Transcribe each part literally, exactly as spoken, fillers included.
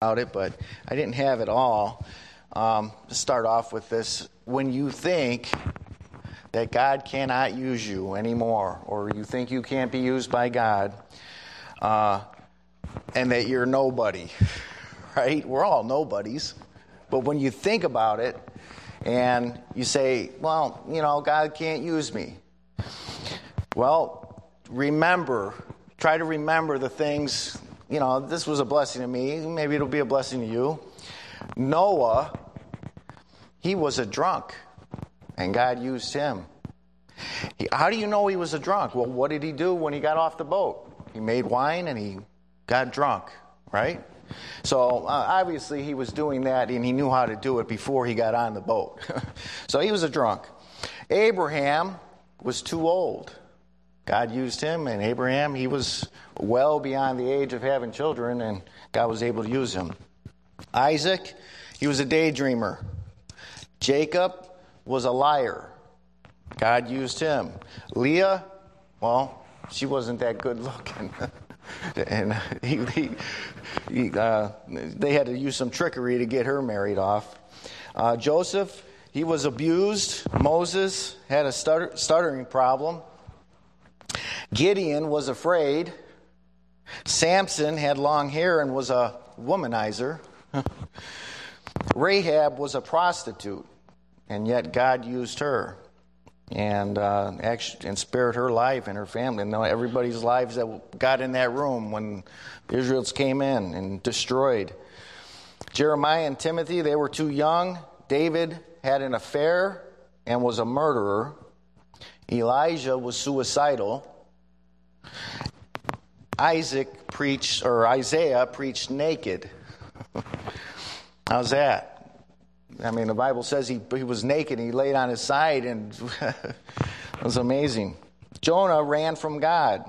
about it, but I didn't have it all. Um, to start off with this, when you think that God cannot use you anymore, or you think you can't be used by God, uh, and that you're nobody, right? We're all nobodies. But when you think about it, and you say, well, you know, God can't use me. Well, remember, try to remember the things. You know, this was a blessing to me. Maybe it'll be a blessing to you. Noah, he was a drunk, and God used him. He, how do you know he was a drunk? Well, what did he do when he got off the boat? He made wine and he got drunk, right? So uh, obviously he was doing that, and he knew how to do it before he got on the boat. So he was a drunk. Abraham was too old. God used him, and Abraham, he was well beyond the age of having children, and God was able to use him. Isaac, he was a daydreamer. Jacob was a liar. God used him. Leah, well, she wasn't that good looking. And he, he, he, uh, they had to use some trickery to get her married off. Uh, Joseph, he was abused. Moses had a stutter, stuttering problem. Gideon was afraid. Samson had long hair and was a womanizer. Rahab was a prostitute, and yet God used her and uh, actually and spared her life and her family. And everybody's lives that got in that room when the Israelites came in and destroyed. Jeremiah and Timothy, they were too young. David had an affair and was a murderer. Elijah was suicidal. Isaac preached, or Isaiah preached naked. How's that? I mean, the Bible says he, he was naked and he laid on his side, and it was amazing. Jonah ran from God.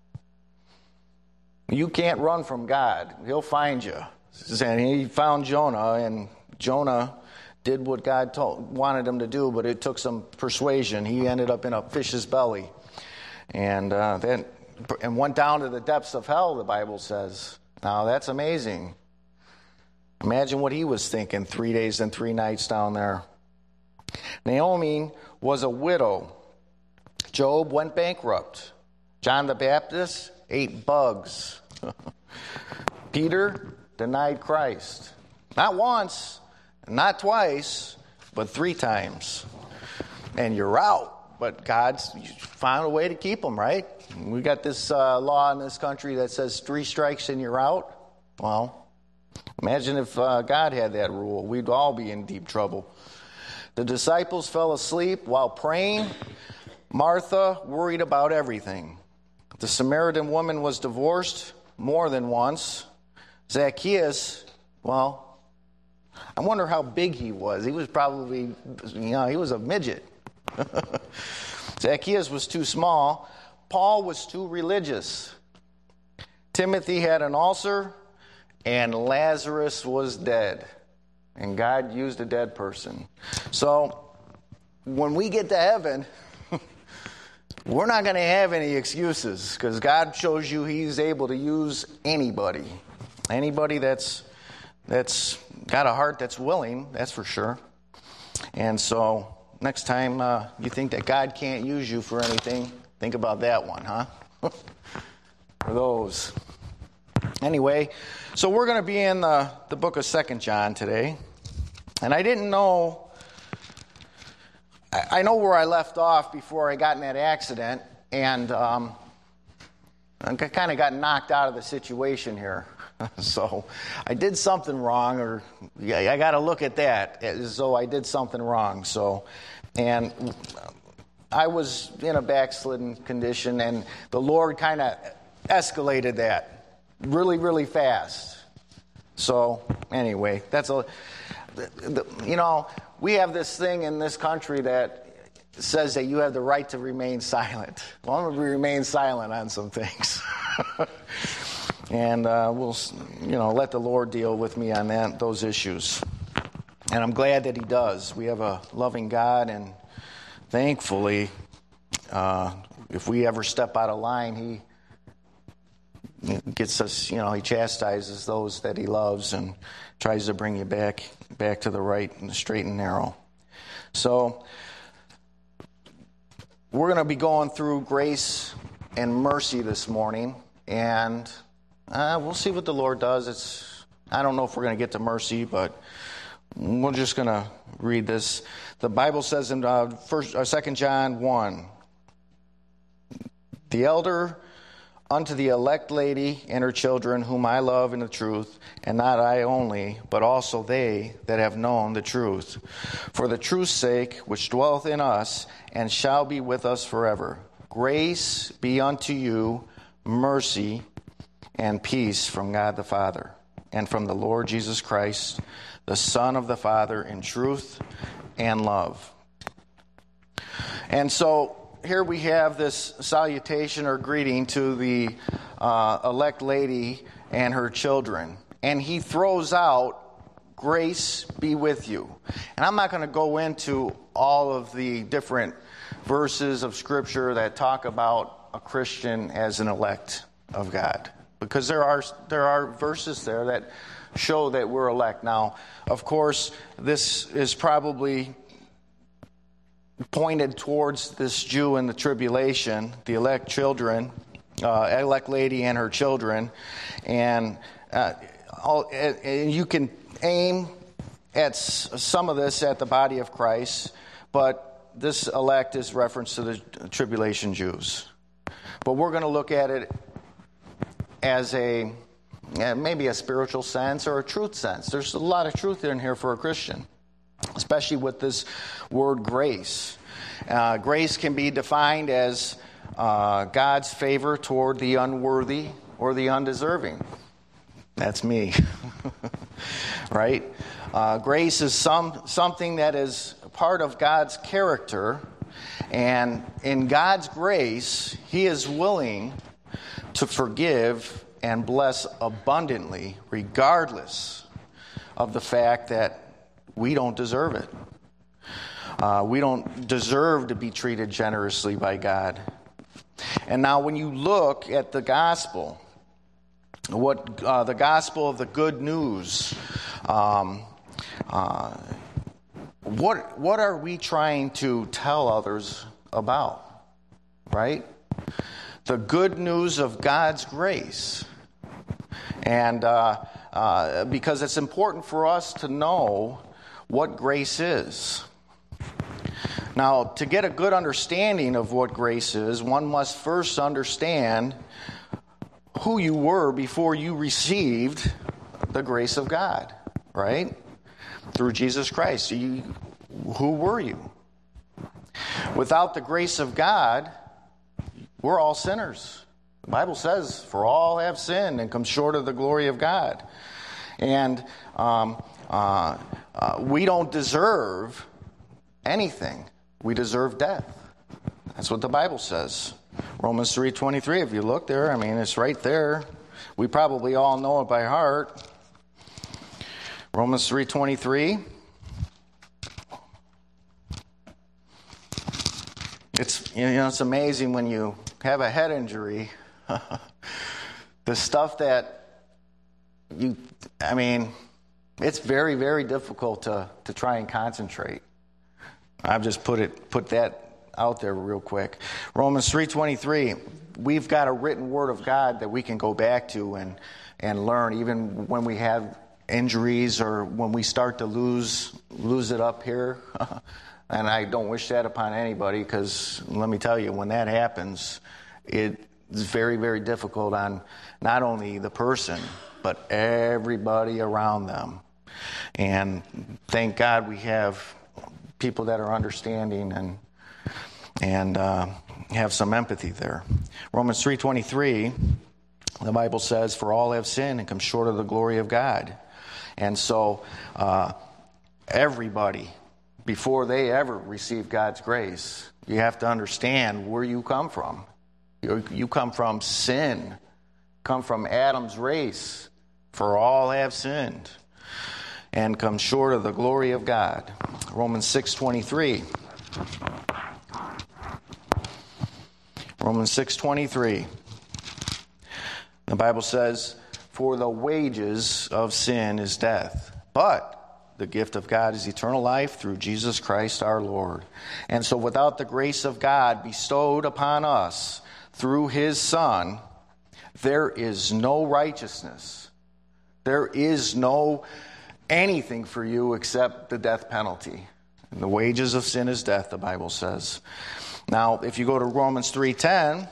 You can't run from God. He'll find you. And he found Jonah, and Jonah did what God told, wanted him to do, but it took some persuasion. He ended up in a fish's belly, and uh, then and went down to the depths of hell, the Bible says. Now, that's amazing. Imagine what he was thinking three days and three nights down there. Naomi was a widow. Job went bankrupt. John the Baptist ate bugs. Peter denied Christ. Not once, not twice, but three times. And you're out. But God's found a way to keep them, right? We got this uh, law in this country that says three strikes and you're out. Well, imagine if uh, God had that rule. We'd all be in deep trouble. The disciples fell asleep while praying. Martha worried about everything. The Samaritan woman was divorced more than once. Zacchaeus, well, I wonder how big he was. He was probably, you know, he was a midget. Zacchaeus was too small. Paul was too religious. Timothy had an ulcer, and Lazarus was dead. And God used a dead person. So when we get to heaven, we're not going to have any excuses, because God shows you he's able to use anybody. Anybody that's that's got a heart that's willing, that's for sure. And so next time uh, you think that God can't use you for anything, think about that one, huh? For those. Anyway, so we're going to be in the, the book of Second John today. And I didn't know, I, I know where I left off before I got in that accident. And um, I kind of got knocked out of the situation here. So I did something wrong, or yeah, I got to look at that as though I did something wrong. So, and I was in a backslidden condition, and the Lord kind of escalated that really, really fast. So anyway, that's a, you know, we have this thing in this country that says that you have the right to remain silent. Well, I'm going to remain silent on some things. And uh, we'll, you know, let the Lord deal with me on that, those issues. And I'm glad that he does. We have a loving God, and thankfully, uh, if we ever step out of line, he gets us, you know, he chastises those that he loves and tries to bring you back back to the right and the straight and narrow. So we're going to be going through grace and mercy this morning, and uh, we'll see what the Lord does. It's I don't know if we're going to get to mercy, but we're just going to read this. The Bible says in uh, first, uh, Second John one, the elder unto the elect lady and her children, whom I love in the truth, and not I only, but also they that have known the truth, for the truth's sake, which dwelleth in us, and shall be with us forever. Grace be unto you, mercy, and peace from God the Father, and from the Lord Jesus Christ, the Son of the Father, in truth and love. And so here we have this salutation or greeting to the uh, elect lady and her children. And he throws out, grace be with you. And I'm not going to go into all of the different verses of Scripture that talk about a Christian as an elect of God, because there are there are verses there that show that we're elect. Now, of course, this is probably pointed towards this Jew in the tribulation, the elect children, uh, elect lady and her children, and uh, all, and you can aim at some of this at the body of Christ, but this elect is reference to the tribulation Jews. But we're going to look at it as a maybe a spiritual sense or a truth sense. There's a lot of truth in here for a Christian, especially with this word grace. Uh, grace can be defined as uh, God's favor toward the unworthy or the undeserving. That's me, right? Uh, grace is some something that is part of God's character, and in God's grace, He is willing to forgive and bless abundantly, regardless of the fact that we don't deserve it. Uh, we don't deserve to be treated generously by God. And now when you look at the gospel, what uh, the gospel of the good news, um, uh, what what are we trying to tell others about, right? The good news of God's grace. And uh, uh, because it's important for us to know what grace is. Now, to get a good understanding of what grace is, one must first understand who you were before you received the grace of God, right? Through Jesus Christ. You, who were you? Without the grace of God, we're all sinners. The Bible says, for all have sinned and come short of the glory of God. And um, uh, uh, we don't deserve anything. We deserve death. That's what the Bible says. Romans three twenty-three, if you look there, I mean, it's right there. We probably all know it by heart. Romans three twenty-three. It's, you know, it's amazing when you have a head injury. The stuff that you, I mean, it's very, very difficult to, to try and concentrate. I've just put it, put that out there real quick. Romans three twenty-three, we've got a written word of God that we can go back to and, and learn, even when we have injuries or when we start to lose, lose it up here. And I don't wish that upon anybody, because let me tell you, when that happens, it is very, very difficult on not only the person, but everybody around them. And thank God we have people that are understanding and and uh, have some empathy there. Romans three twenty-three, the Bible says, for all have sinned and come short of the glory of God. And so uh, everybody, before they ever receive God's grace, you have to understand where you come from. You, you come from sin, come from Adam's race, for all have sinned and come short of the glory of God. Romans six twenty-three. Romans six twenty-three. The The Bible says, for the wages of sin is death, but the gift of God is eternal life through Jesus Christ our Lord. And so without the grace of God bestowed upon us through his Son, there is no righteousness. There is no anything for you except the death penalty. And the wages of sin is death, the Bible says. Now, if you go to Romans three ten,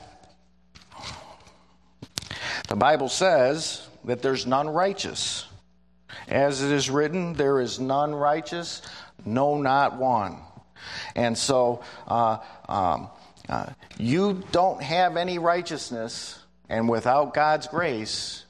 the Bible says that there's none righteous. As it is written, there is none righteous, no, not one. And so uh, um, uh, you don't have any righteousness, and without God's grace,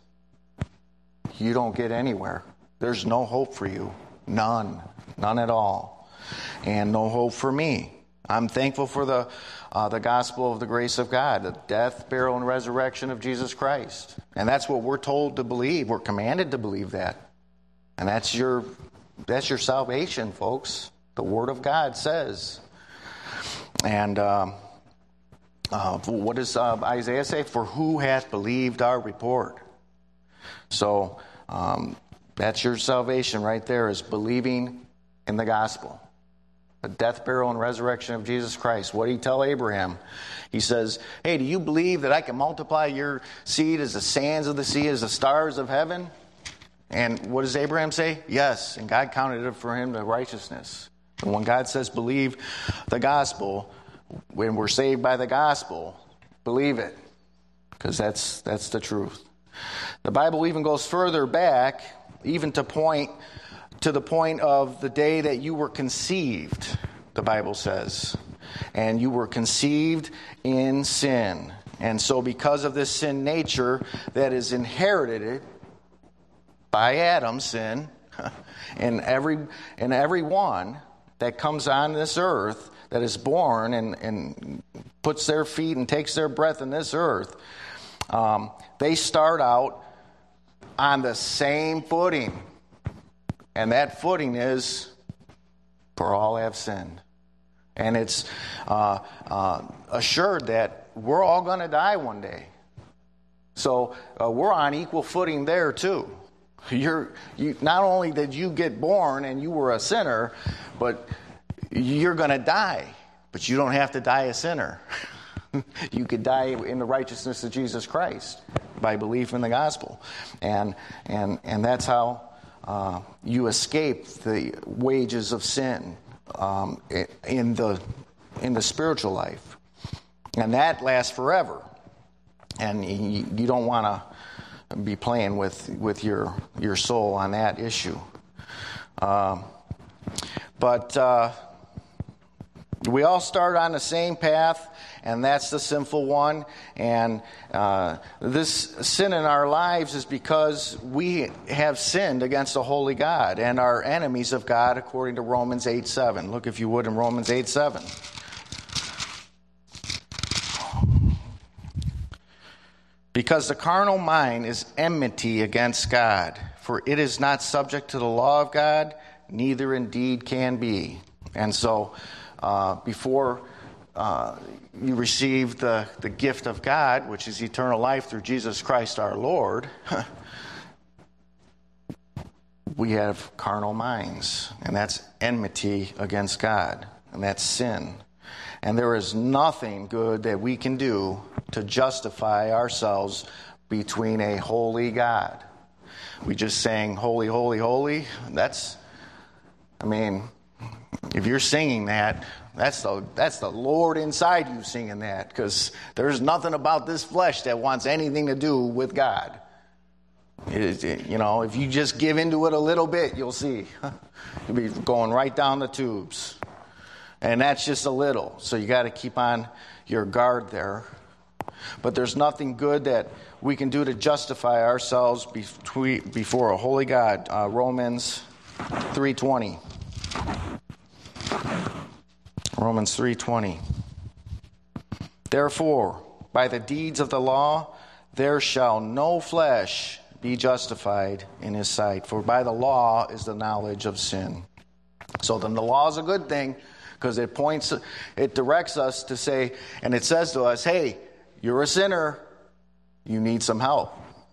you don't get anywhere. There's no hope for you. None. None at all. And no hope for me. I'm thankful for the uh, the gospel of the grace of God, the death, burial, and resurrection of Jesus Christ. And that's what we're told to believe. We're commanded to believe that. And that's your that's your salvation, folks. The Word of God says. And um, uh, what does uh, Isaiah say? For who hath believed our report? So um, that's your salvation right there, is believing in the gospel. The death, burial, and resurrection of Jesus Christ. What did he tell Abraham? He says, hey, do you believe that I can multiply your seed as the sands of the sea, as the stars of heaven? And what does Abraham say? Yes. And God counted it for him to righteousness. And when God says believe the gospel, when we're saved by the gospel, believe it. Because that's that's the truth. The Bible even goes further back, even to point to the point of the day that you were conceived, the Bible says. And you were conceived in sin. And so because of this sin nature that is inherited by Adam's sin, and every and every one that comes on this earth, that is born and, and puts their feet and takes their breath in this earth, um, they start out on the same footing. And that footing is, for all have sinned. And it's uh, uh, assured that we're all going to die one day. So uh, we're on equal footing there too. You're you not only did you get born and you were a sinner, but you're going to die. But you don't have to die a sinner. You could die in the righteousness of Jesus Christ by belief in the gospel, and and and that's how uh, you escape the wages of sin um, in the in the spiritual life, and that lasts forever. And you, you don't want to be playing with with your your soul on that issue. Um, but uh, we all start on the same path, and that's the sinful one. And uh, this sin in our lives is because we have sinned against a holy God and are enemies of God, according to Romans eight seven. Look, if you would, in Romans eight seven. Because the carnal mind is enmity against God, for it is not subject to the law of God, neither indeed can be. And so, uh, before uh, you receive the, the gift of God, which is eternal life through Jesus Christ our Lord, we have carnal minds, and that's enmity against God, and that's sin. And there is nothing good that we can do to justify ourselves between a holy God. We just sang, holy, holy, holy. That's, I mean, if you're singing that, that's the that's the Lord inside you singing that, because there's nothing about this flesh that wants anything to do with God. It, it, you know, if you just give into it a little bit, you'll see. You'll be going right down the tubes. And that's just a little. So you got to keep on your guard there. But there's nothing good that we can do to justify ourselves before a holy God. Uh, Romans three twenty. Romans three twenty. Therefore, by the deeds of the law, there shall no flesh be justified in his sight. For by the law is the knowledge of sin. So then the law is a good thing, because it points, it directs us to say, and it says to us, hey, you're a sinner, you need some help.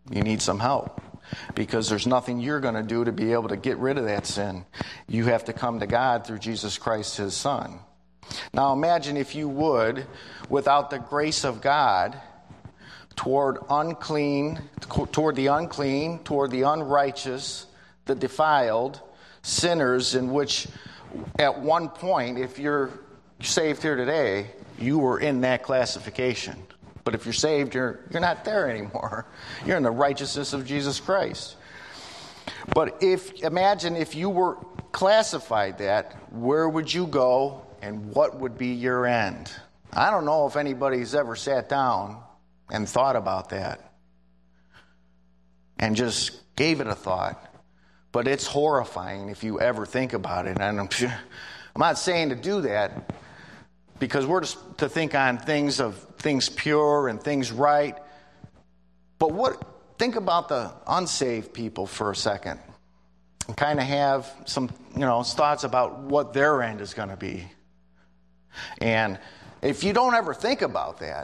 You need some help. Because there's nothing you're going to do to be able to get rid of that sin. You have to come to God through Jesus Christ, his Son. Now imagine, if you would, without the grace of God, toward unclean, toward the unclean, toward the unrighteous, the defiled, sinners, in which at one point, if you're saved here today, you were in that classification. But if you're saved, you're you're not there anymore. You're in the righteousness of Jesus Christ. But if imagine if you were classified that, where would you go and what would be your end? I don't know if anybody's ever sat down and thought about that and just gave it a thought. But it's horrifying if you ever think about it. And I'm, I'm not saying to do that, because we're just to think on things of things pure and things right. But what? Think about the unsaved people for a second, and kind of have some, you know, thoughts about what their end is going to be. And if you don't ever think about that,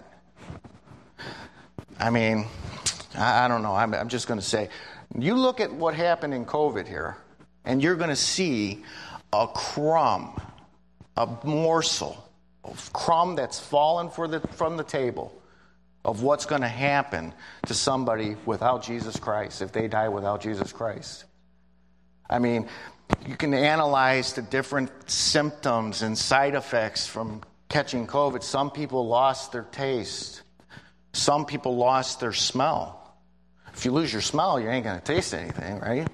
I mean, I, I don't know. I'm, I'm just going to say, you look at what happened in COVID here, and you're going to see a crumb, a morsel of crumb that's fallen for the, from the table of what's going to happen to somebody without Jesus Christ, if they die without Jesus Christ. I mean, you can analyze the different symptoms and side effects from catching COVID. Some people lost their taste. Some people lost their smell. If you lose your smell, you ain't going to taste anything, right?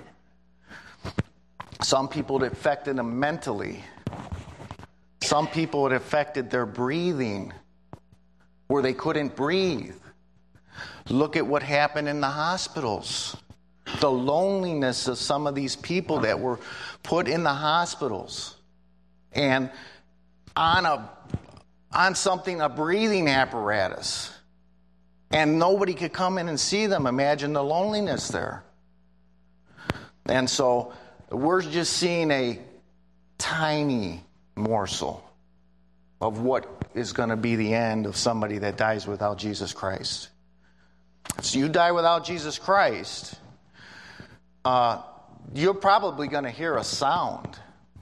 Some people, it affected them mentally. Some people, it affected their breathing, where they couldn't breathe. Look at what happened in the hospitals. The loneliness of some of these people that were put in the hospitals and on a on something, a breathing apparatus. And nobody could come in and see them. Imagine the loneliness there. And so we're just seeing a tiny morsel of what is going to be the end of somebody that dies without Jesus Christ. So you die without Jesus Christ, uh, you're probably going to hear a sound.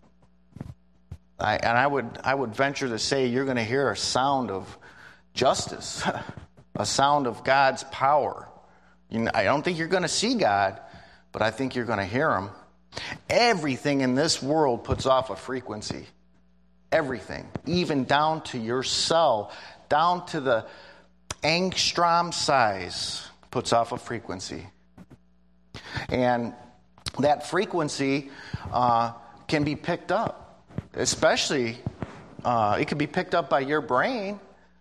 I, and I would I would venture to say you're going to hear a sound of justice, a sound of God's power. You know, I don't think you're going to see God, but I think you're going to hear him. Everything in this world puts off a frequency. Everything, even down to your cell, down to the angstrom size, puts off a frequency. And that frequency uh, can be picked up, especially uh, it can be picked up by your brain.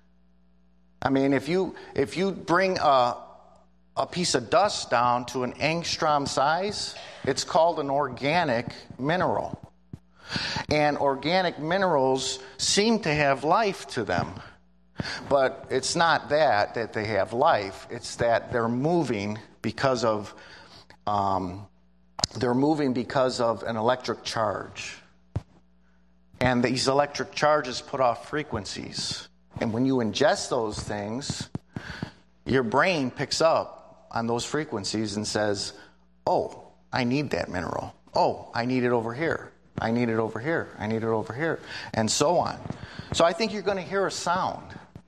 I mean, if you if you bring a, a piece of dust down to an angstrom size, it's called an organic mineral. And organic minerals seem to have life to them. But it's not that, that they have life. It's that they're moving because of um, they're moving because of an electric charge. And these electric charges put off frequencies. And when you ingest those things, your brain picks up on those frequencies and says, oh, I need that mineral. Oh, I need it over here. I need it over here. I need it over here. And so on. So I think you're going to hear a sound.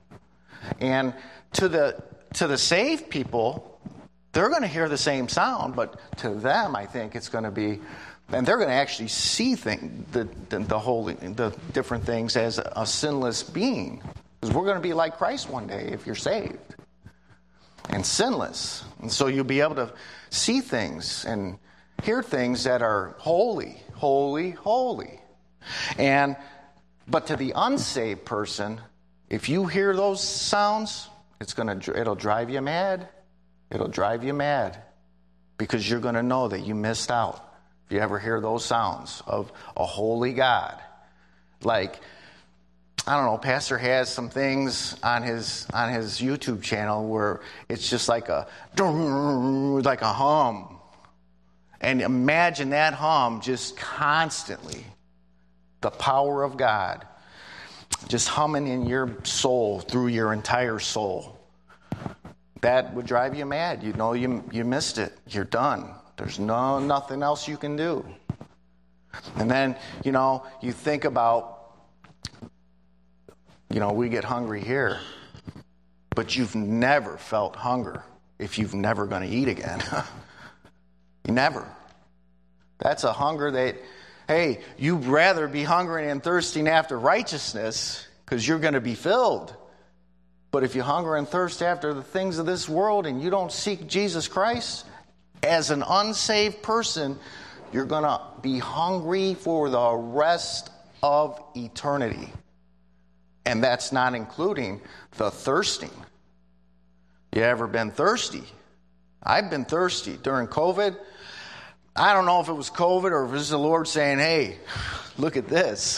And to the to the saved people, they're going to hear the same sound, but to them, I think it's going to be, and they're going to actually see thing, the, the the whole the different things as a, a sinless being, because we're going to be like Christ one day if you're saved and sinless, and so you'll be able to see things and hear things that are holy, holy, holy, and but to the unsaved person, if you hear those sounds, it's gonna it'll drive you mad. It'll drive you mad because you're going to know that you missed out if you ever hear those sounds of a holy God. Like, I don't know, Pastor has some things on his on his YouTube channel where it's just like a like a hum. And imagine that hum just constantly. The power of God just humming in your soul through your entire soul. that would drive you mad. You know you you missed it. You're done. There's no nothing else you can do. And then, you know, you think about, you know, we get hungry here, but you've never felt hunger if you've never going to eat again. You never. That's a hunger that, hey, you'd rather be hungry and thirsting after righteousness because you're going to be filled. But if you hunger and thirst after the things of this world and you don't seek Jesus Christ, as an unsaved person, you're going to be hungry for the rest of eternity. And that's not including the thirsting. You ever been thirsty? I've been thirsty during COVID. I don't know if it was COVID or if it was the Lord saying, hey, look at this.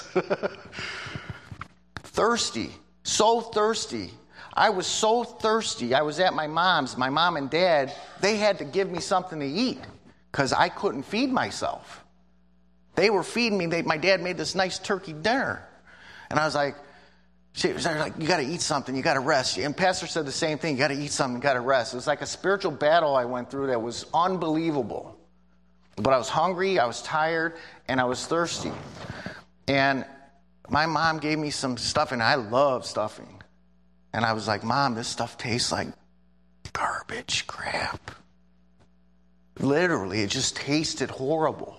Thirsty. So thirsty. I was so thirsty. I was at my mom's. My mom and dad, they had to give me something to eat because I couldn't feed myself. They were feeding me. They, my dad made this nice turkey dinner. And I was like, she was like, you got to eat something. You got to rest. And Pastor said the same thing. You got to eat something. You got to rest. It was like a spiritual battle I went through that was unbelievable. But I was hungry, I was tired, and I was thirsty. And my mom gave me some stuffing. I love stuffing. And I was like, Mom, this stuff tastes like garbage crap. Literally, it just tasted horrible.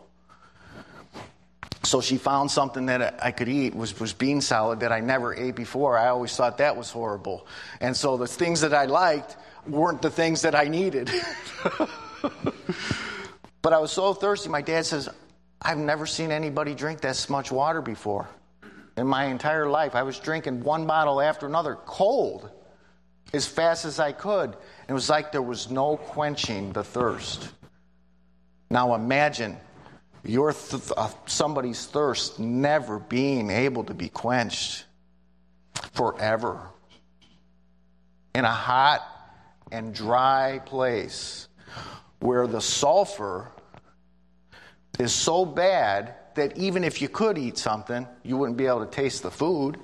So she found something that I could eat, was, was bean salad that I never ate before. I always thought that was horrible. And so the things that I liked weren't the things that I needed. But I was so thirsty. My dad says, I've never seen anybody drink this much water before. In my entire life, I was drinking one bottle after another, cold, as fast as I could. And it was like there was no quenching the thirst. Now imagine your th- uh, somebody's thirst never being able to be quenched forever. In a hot and dry place where the sulfur is so bad that even if you could eat something, you wouldn't be able to taste the food.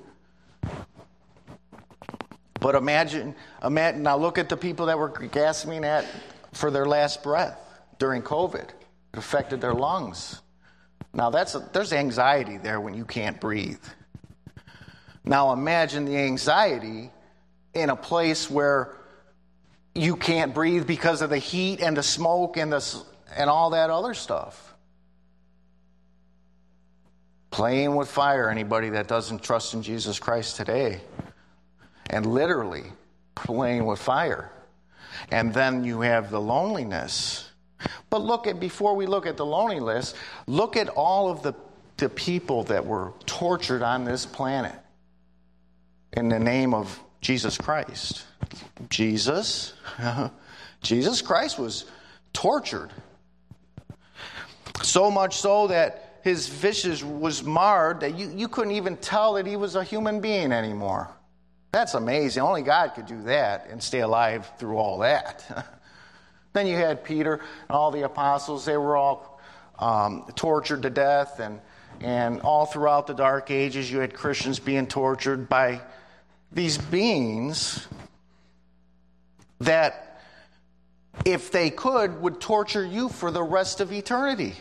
But imagine, imagine now look at the people that were gasping at for their last breath during COVID. It affected their lungs. Now that's a, there's anxiety there when you can't breathe. Now imagine the anxiety in a place where you can't breathe because of the heat and the smoke and the and all that other stuff. Playing with fire, anybody that doesn't trust in Jesus Christ today. And literally playing with fire. And then you have the loneliness. But look at, before we look at the loneliness, look at all of the, the people that were tortured on this planet in the name of Jesus Christ. Jesus, Jesus Christ was tortured. So much so that his visage was marred that you, you couldn't even tell that he was a human being anymore. That's amazing. Only God could do that and stay alive through all that. Then you had Peter and all the apostles. They were all um, tortured to death. And, and all throughout the Dark Ages, you had Christians being tortured by these beings that, if they could, would torture you for the rest of eternity.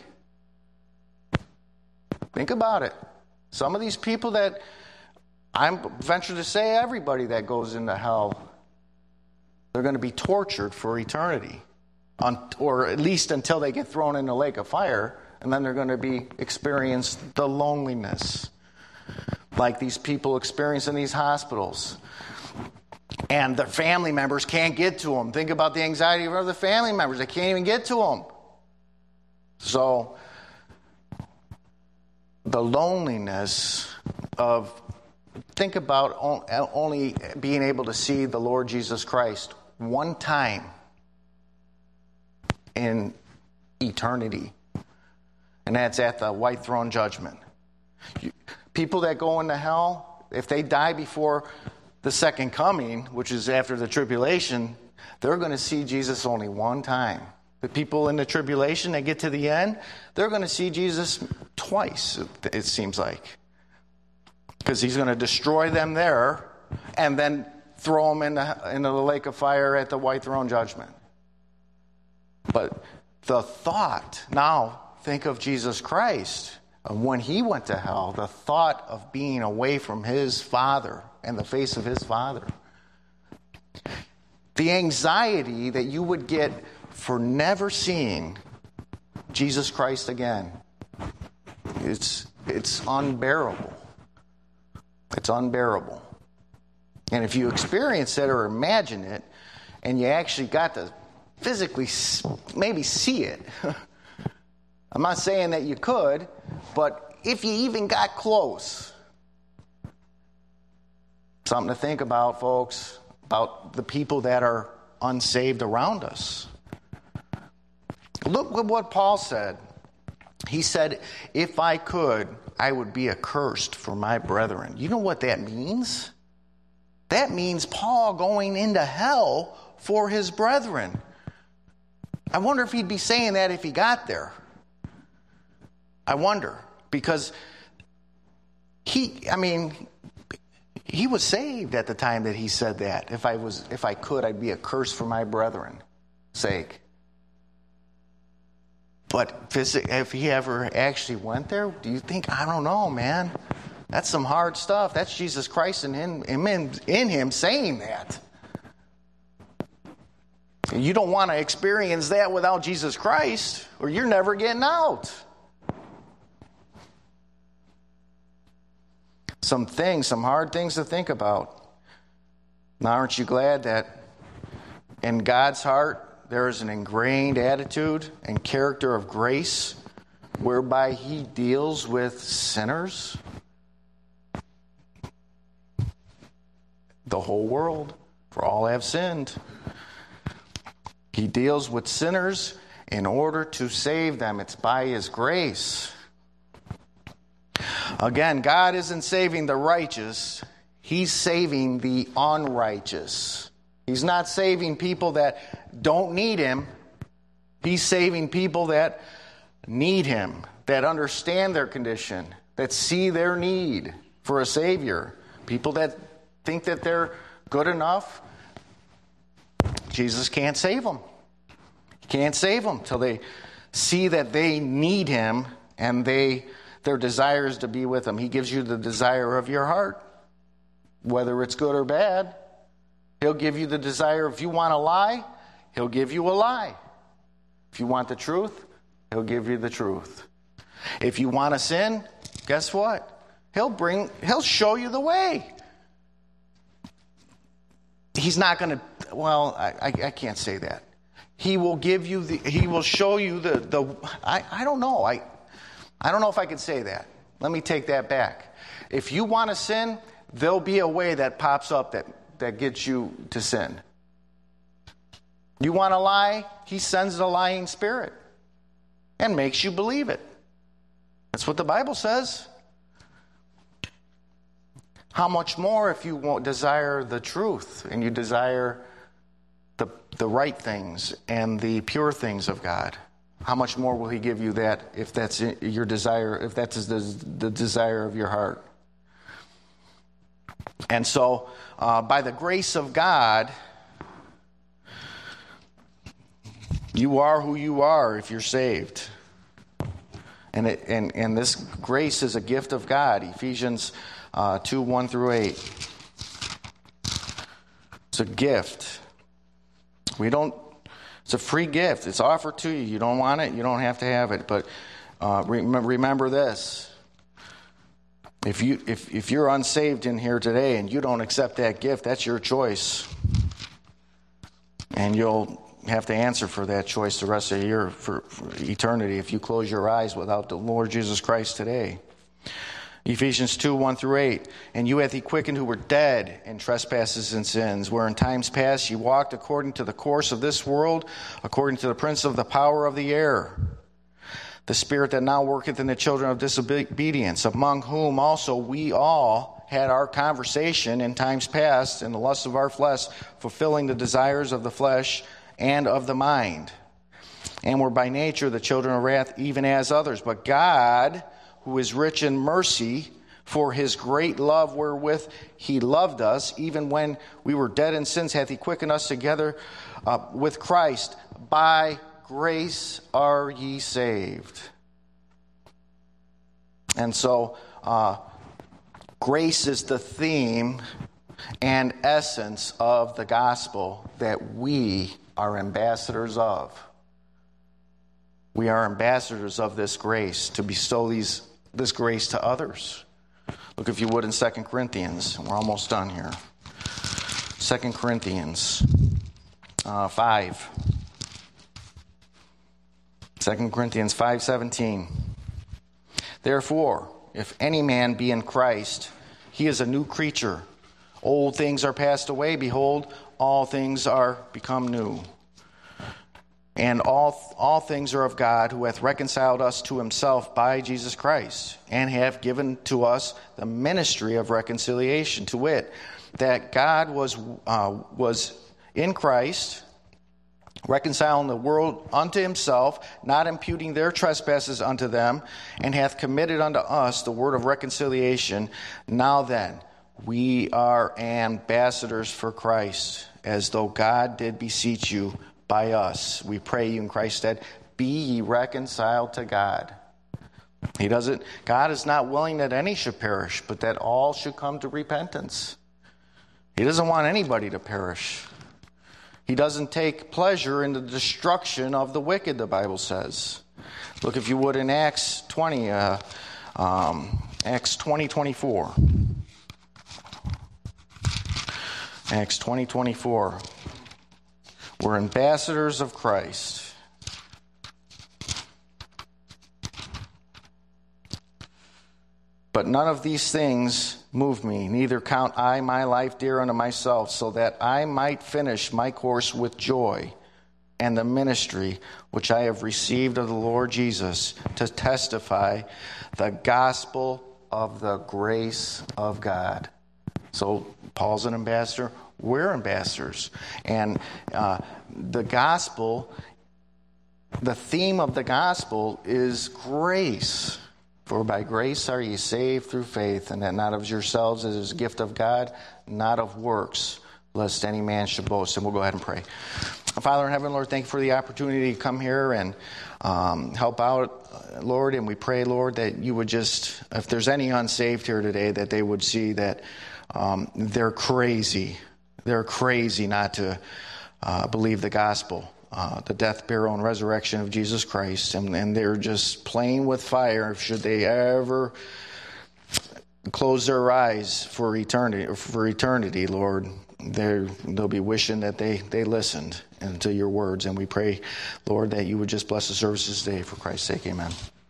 Think about it. Some of these people that, I'm venture to say everybody that goes into hell, they're going to be tortured for eternity. Or at least until they get thrown in the lake of fire, and then they're going to be experience the loneliness. Like these people experience in these hospitals. And their family members can't get to them. Think about the anxiety of other family members. They can't even get to them. So, the loneliness of, think about only being able to see the Lord Jesus Christ one time in eternity. And that's at the white throne judgment. People that go into hell, if they die before the second coming, which is after the tribulation, they're going to see Jesus only one time. The people in the tribulation, they get to the end, they're going to see Jesus twice, it seems like. Because he's going to destroy them there, and then throw them in the, into the lake of fire at the white throne judgment. But the thought, now think of Jesus Christ, when he went to hell, the thought of being away from his Father and the face of his Father. The anxiety that you would get for never seeing Jesus Christ again. It's, it's unbearable. It's unbearable. And if you experience it or imagine it, and you actually got to physically maybe see it, I'm not saying that you could, but if you even got close, something to think about, folks, about the people that are unsaved around us. Look at what Paul said. He said, if I could, I would be accursed for my brethren. You know what that means? That means Paul going into hell for his brethren. I wonder if he'd be saying that if he got there. I wonder. Because he, I mean, he was saved at the time that he said that. If I was, if I could, I'd be accursed for my brethren' sake. But if he ever actually went there, do you think? I don't know, man. That's some hard stuff. That's Jesus Christ in him, in, in him saying that. You don't want to experience that without Jesus Christ, or you're never getting out. Some things, some hard things to think about. Now, aren't you glad that in God's heart there is an ingrained attitude and character of grace whereby he deals with sinners? The whole world, for all have sinned. He deals with sinners in order to save them. It's by his grace. Again, God isn't saving the righteous. He's saving the unrighteous. He's not saving people that don't need him. He's saving people that need him, that understand their condition, that see their need for a Savior. People that think that they're good enough, Jesus can't save them. He can't save them till they see that they need him and they their desire is to be with him. He gives you the desire of your heart, whether it's good or bad. He'll give you the desire. If you want a lie, he'll give you a lie. If you want the truth, he'll give you the truth. If you want to sin, guess what? He'll bring, he'll show you the way. He's not going to, well, I, I, I can't say that. He will give you the, he will show you the, the I, I don't know. I, I don't know if I could say that. Let me take that back. If you want to sin, there'll be a way that pops up that, that gets you to sin. You want to lie? He sends the lying spirit and makes you believe it. That's what the Bible says. How much more if you won't desire the truth and you desire the, the right things and the pure things of God? How much more will he give you that if that's your desire, if that's the, the desire of your heart? And so, uh, by the grace of God, you are who you are if you're saved. And it, and, and this grace is a gift of God. Ephesians uh, two, one through eight. It's a gift. We don't, it's a free gift. It's offered to you. You don't want it, you don't have to have it. But uh, re- remember this. If you if if you're unsaved in here today and you don't accept that gift, that's your choice. And you'll have to answer for that choice the rest of the year, for, for eternity, if you close your eyes without the Lord Jesus Christ today. Ephesians two, one through eight. And you hath he quickened who were dead in trespasses and sins, where in times past you walked according to the course of this world, according to the prince of the power of the air, the spirit that now worketh in the children of disobedience, among whom also we all had our conversation in times past in the lusts of our flesh, fulfilling the desires of the flesh and of the mind. And were by nature the children of wrath, even as others. But God, who is rich in mercy, For his great love wherewith he loved us, even when we were dead in sins, hath he quickened us together uh, with Christ. By grace are ye saved. And so, uh, grace is the theme and essence of the gospel that we are ambassadors of. We are ambassadors of this grace to bestow these, this grace to others. Look, if you would, in Second Corinthians. We're almost done here. Second Corinthians uh, five. Second Corinthians five seventeen. Therefore, if any man be in Christ, he is a new creature. Old things are passed away. Behold, all things are become new. And all, all things are of God, who hath reconciled us to himself by Jesus Christ, and hath given to us the ministry of reconciliation, to wit, that God was uh, was in Christ, reconciling the world unto himself, not imputing their trespasses unto them, and hath committed unto us the word of reconciliation. Now then, we are ambassadors for Christ, as though God did beseech you by us. We pray you in Christ's stead, be ye reconciled to God. He doesn't, God is not willing that any should perish, but that all should come to repentance. He doesn't want anybody to perish. He doesn't take pleasure in the destruction of the wicked, the Bible says. Look, if you would, in Acts twenty, uh, um, Acts twenty twenty-four. Acts twenty twenty-four. We're ambassadors of Christ. But none of these things move me, neither count I my life dear unto myself, so that I might finish my course with joy and the ministry which I have received of the Lord Jesus, to testify the gospel of the grace of God. So Paul's an ambassador. We're ambassadors. And uh, the gospel, the theme of the gospel is grace. For by grace are ye saved through faith, and that not of yourselves, it is a gift of God, not of works, lest any man should boast. And we'll go ahead and pray. Father in heaven, Lord, thank you for the opportunity to come here and um, help out, Lord. And we pray, Lord, that you would just, if there's any unsaved here today, that they would see that um, they're crazy. They're crazy not to uh, believe the gospel, uh, the death, burial, and resurrection of Jesus Christ. And, and they're just playing with fire should they ever close their eyes for eternity, for eternity, Lord. They're, they'll be wishing that they, they listened to your words. And we pray, Lord, that you would just bless the services today. For Christ's sake, amen.